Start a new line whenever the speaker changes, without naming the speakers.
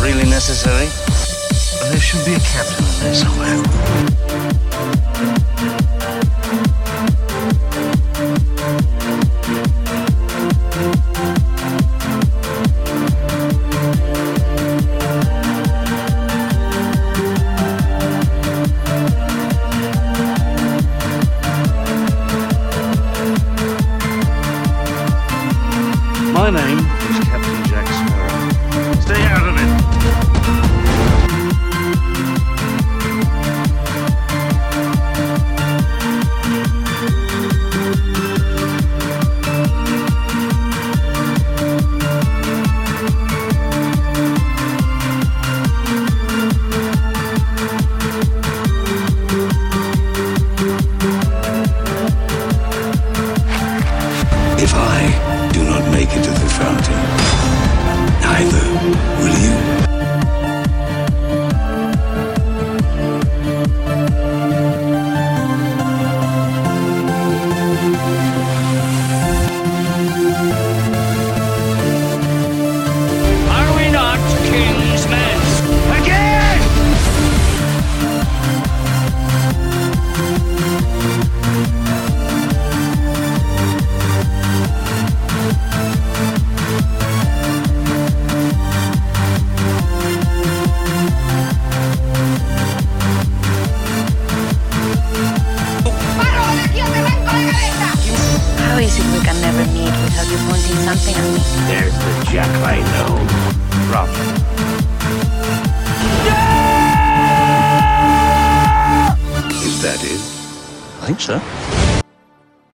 really necessary? There should be a captain in there somewhere. My name is Captain Jack Sparrow. Stay out of it.
If I do not make it to the fountain, neither will you.
Are we not king's men? Again!
How is it we can never meet without you pointing something at me?
There's the Jack I know. Rob.
Is that it?
I think so.